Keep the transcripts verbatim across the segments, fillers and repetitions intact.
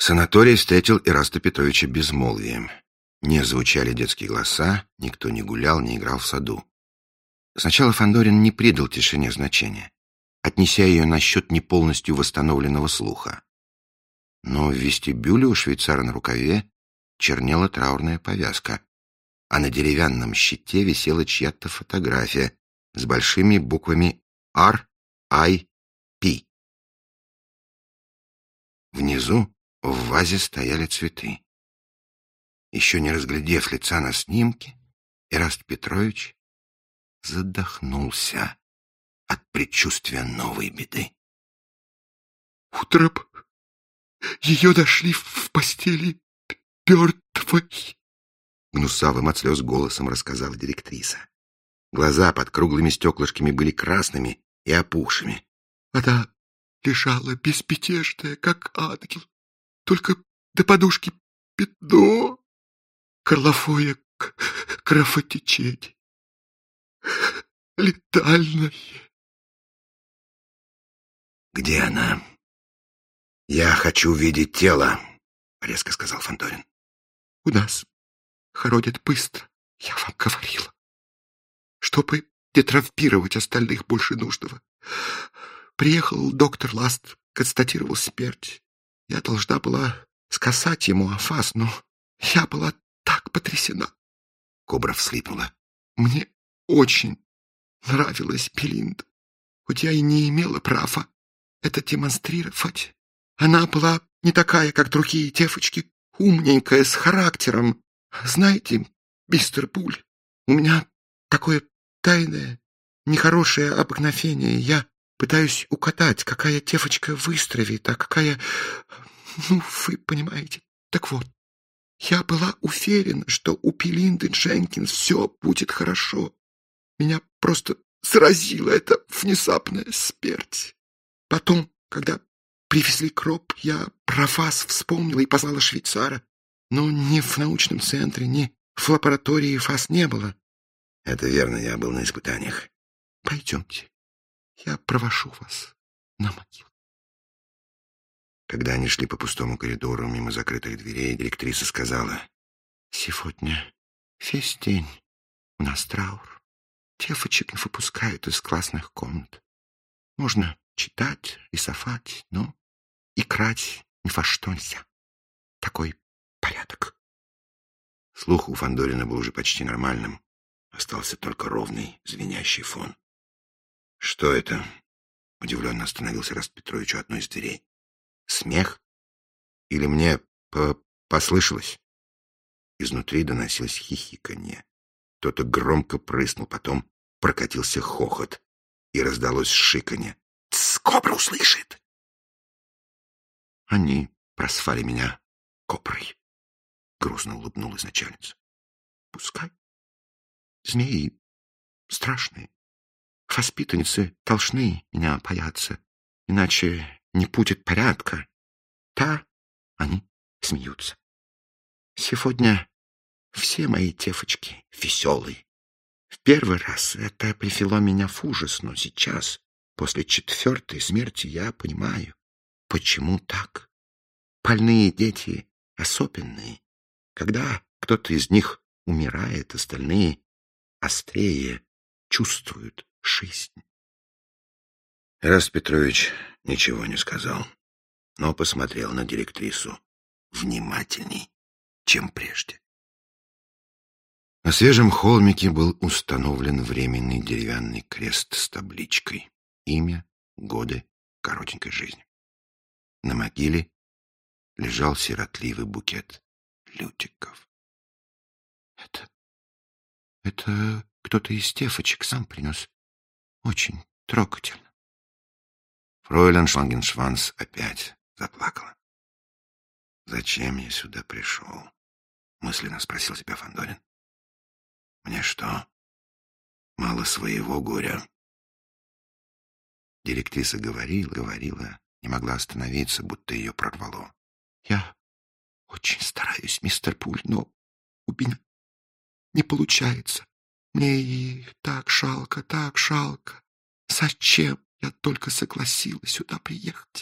Санаторий встретил Ираста Петровича безмолвием. Не звучали детские голоса, никто не гулял, не играл в саду. Сначала Фандорин не придал тишине значения, отнеся ее на счет не полностью восстановленного слуха. Но в вестибюле у швейцара на рукаве чернела траурная повязка, а на деревянном щите висела чья-то фотография с большими буквами ар ай пи. Внизу в вазе стояли цветы. Еще не разглядев лица на снимке, Ираст Петрович задохнулся от предчувствия новой беды. Утром ее нашли в постели мертвой, гнусавым от слез голосом рассказала директриса. Глаза под круглыми стеклышками были красными и опухшими. Она лежала безмятежная, как ангел, только до подушки пятно, горловое кровотечение, летальное. «Где она? Я хочу видеть тело», — резко сказал Фандорин. «У нас хоронят быстро, я вам говорила. Чтобы не травмировать остальных больше нужного. Приехал доктор Ласт, констатировал смерть. Я должна была сказать ему афаз, но я была так потрясена». Кобра вслипнула. «Мне очень нравилась Белинда, хоть я и не имела права это демонстрировать. Она была не такая, как другие девочки, умненькая, с характером. Знаете, мистер Пуль, у меня такое тайное, нехорошее обыкновение. Я пытаюсь угадать, какая девочка выздоровеет, а какая... Ну, вы понимаете. Так вот, я была уверена, что у Белинды Дженкинс все будет хорошо. Меня просто заразила эта внезапная смерть. Потом, когда привезли гроб, я про вас вспомнила и позвала швейцара. Но ни в научном центре, ни в лаборатории вас не было. Это верно, я был на испытаниях. Пойдемте, я провожу вас на могилу. Когда они шли по пустому коридору мимо закрытых дверей, директриса сказала: «Сегодня весь день у нас траур. Девочек не выпускают из классных комнат. Можно читать, рисовать, но играть ни во что нельзя. Такой порядок». Слух у Фандорина был уже почти нормальным. Остался только ровный, звенящий фон. «Что это?» — удивленно остановился Ираст Петрович у одной из дверей. «Смех? Или мне по послышалось?» Изнутри доносилось хихиканье. Кто-то громко прыснул, потом прокатился хохот, и раздалось шиканье. «Тсс, кобра услышит!» «Они просвали меня коброй», — грустно улыбнулась начальница. «Пускай. Змеи страшные. Воспитанницы должны меня бояться, иначе не будет порядка. Та они смеются. Сегодня все мои девочки веселые. В первый раз это привело меня в ужас, но сейчас, после четвертой смерти, я понимаю, почему так. Больные дети особенные. Когда кто-то из них умирает, остальные острее чувствуют жизнь». Ираст Петрович ничего не сказал, но посмотрел на директрису внимательней, чем прежде. На свежем холмике был установлен временный деревянный крест с табличкой: имя, годы коротенькой жизни. На могиле лежал сиротливый букет лютиков. «Это... это кто-то из девочек сам принес. Очень трогательно». Фройлен Швангеншванс опять заплакала. «Зачем я сюда пришел?» — мысленно спросил себя Фандорин. «Мне что, мало своего горя?» Директриса говорила, говорила, не могла остановиться, будто ее прорвало. «Я очень стараюсь, мистер Пуль, но у меня не получается. Мне и так жалко, так жалко. Зачем я только согласилась сюда приехать?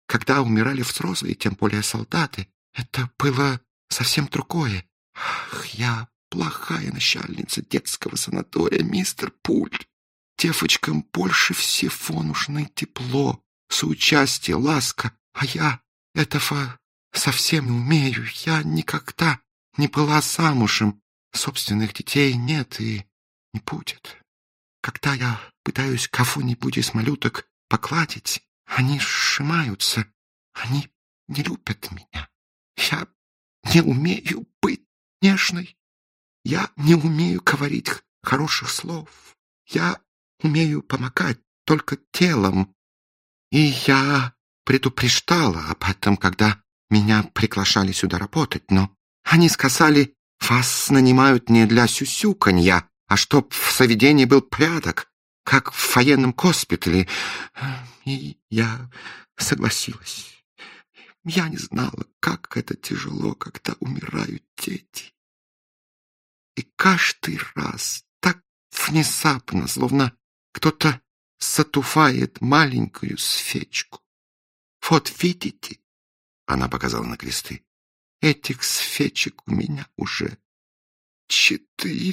когда умирали взрослые, тем более солдаты, это было совсем другое. Ах, я плохая начальница детского санатория, мистер Пульт. Девочкам больше всего нужны тепло, соучастие, ласка, а я этого совсем не умею. Я никогда не была замужем, собственных детей нет и не будет. Когда я пытаюсь кого-нибудь из малюток погладить, они сжимаются, они не любят меня. Я не умею быть нежной. Я не умею говорить хороших слов. Я умею помогать только телом. И я предупреждала об этом, когда меня приглашали сюда работать, но они сказали, вас нанимают не для сюсюканья, а чтоб в заведении был порядок, как в военном госпитале. И я согласилась. Я не знала, как это тяжело, когда умирают дети. И каждый раз так внезапно, словно кто-то затухает маленькую свечку. Вот видите, она показала на кресты, этих свечек у меня уже четыре.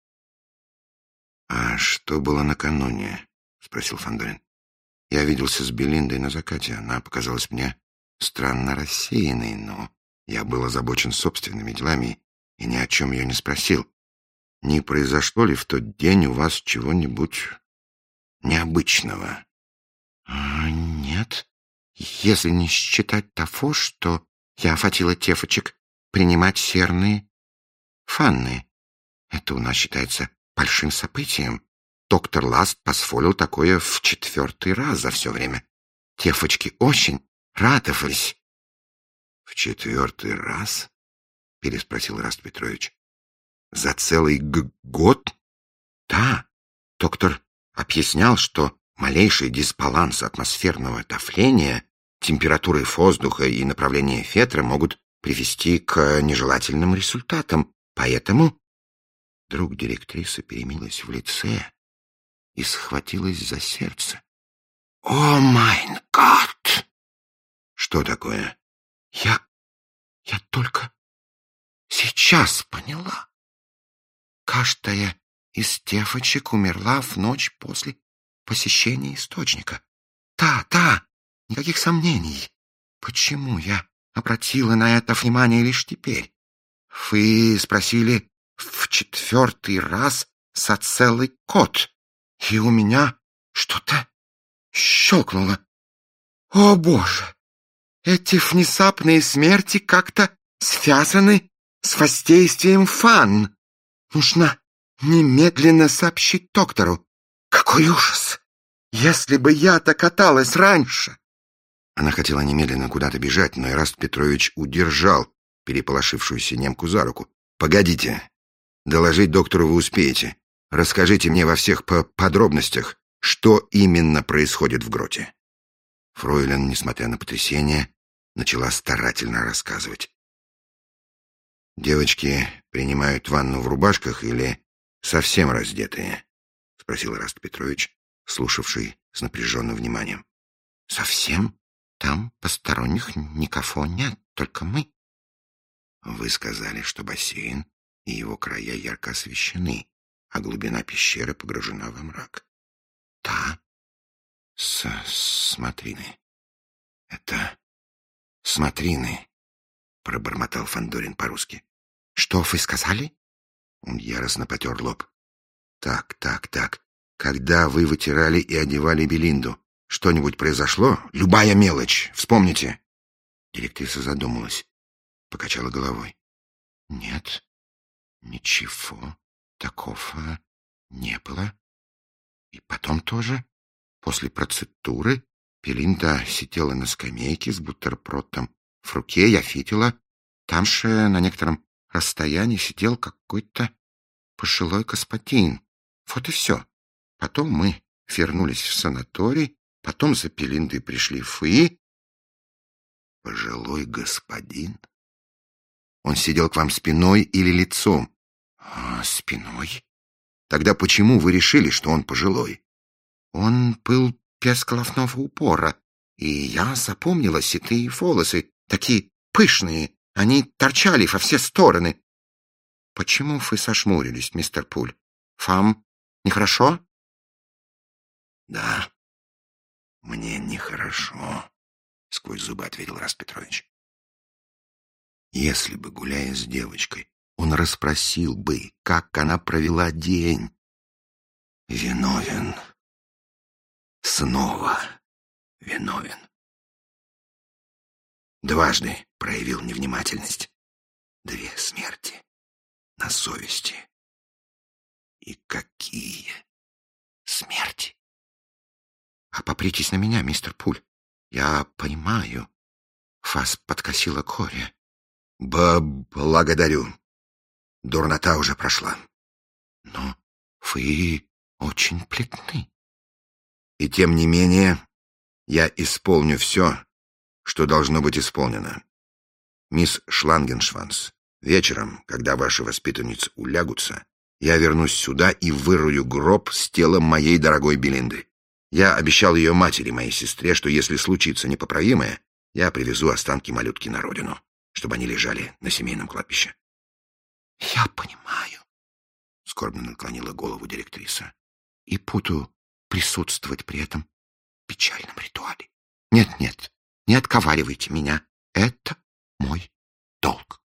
— А что было накануне? — спросил Фандорин. — Я виделся с Белиндой на закате. Она показалась мне странно рассеянной, но я был озабочен собственными делами и ни о чем ее не спросил. Не произошло ли в тот день у вас чего-нибудь необычного? А, — Нет, если не считать того, что я хотела девочек принимать серные ванны. Это у нас считается большим событием. Доктор Ласт позволил такое в четвертый раз за все время. Девочки очень радовались. — В четвертый раз? — переспросил Раст Петрович. — За целый г год? — Да. Доктор объяснял, что малейший дисбаланс атмосферного давления, температуры воздуха и направления ветра могут привести к нежелательным результатам. Поэтому вдруг директриса переменилась в лице и схватилась за сердце. — О, майн гад! — Что такое? — Я... я только сейчас поняла. Каждая из девочек умерла в ночь после посещения источника. Да, да, никаких сомнений. Почему я обратила на это внимание лишь теперь? Вы спросили в четвертый раз за целый год, и у меня что-то щелкнуло. О, Боже! Эти внезапные смерти как-то связаны с воздействием фан. Нужно немедленно сообщить доктору. Какой ужас! Если бы я докаталась раньше! Она хотела немедленно куда-то бежать, но Ираст Петрович удержал переполошившуюся немку за руку. — Погодите. Доложить доктору вы успеете. Расскажите мне во всех по подробностях, что именно происходит в гроте. Фройлен, несмотря на потрясение, начала старательно рассказывать. — Девочки принимают ванну в рубашках или совсем раздетые? — спросил Ираст Петрович, слушавший с напряженным вниманием. — Совсем? Там посторонних никого нет, только мы. — Вы сказали, что бассейн и его края ярко освещены, а глубина пещеры погружена во мрак. — Да. — С смотрины. — Это смотрины, — пробормотал Фандорин по-русски. — Что вы сказали? Он яростно потер лоб. — Так, так, так. Когда вы вытирали и одевали Белинду, что-нибудь произошло? Любая мелочь. Вспомните. Директриса задумалась, покачала головой. — Нет, ничего такого не было. И потом тоже, после процедуры, Белинда сидела на скамейке с бутербродом в руке, я видела. Там же на некотором расстоянии сидел какой-то пожилой господин. Вот и все. Потом мы вернулись в санаторий, потом за Белиндой пришли вы. Пожилой господин? Он сидел к вам спиной или лицом? А, спиной. Тогда почему вы решили, что он пожилой? Он был без головного убора. И я запомнила седые волосы, такие пышные, они торчали во все стороны. Почему вы сошмурились, мистер Пуль? Вам нехорошо? Да, мне нехорошо, сквозь зубы ответил Раст Петрович. Если бы, гуляя с девочкой, он расспросил бы, как она провела день. Виновен. Снова виновен. Дважды проявил невнимательность. Две смерти на совести. И какие смерти? А попритесь на меня, мистер Пуль. Я понимаю, вас подкосила коря. Благодарю. Дурнота уже прошла. Но вы очень плетны. И тем не менее, я исполню все, что должно быть исполнено. Мисс Шлангеншванс, вечером, когда ваши воспитанницы улягутся, я вернусь сюда и вырую гроб с телом моей дорогой Белинды. Я обещал ее матери, моей сестре, что если случится непоправимое, я привезу останки малютки на родину, чтобы они лежали на семейном кладбище. — Я понимаю, — скорбно наклонила голову директриса, — и буду присутствовать при этом печальном ритуале. Нет, нет, не отговаривайте меня. Это мой долг.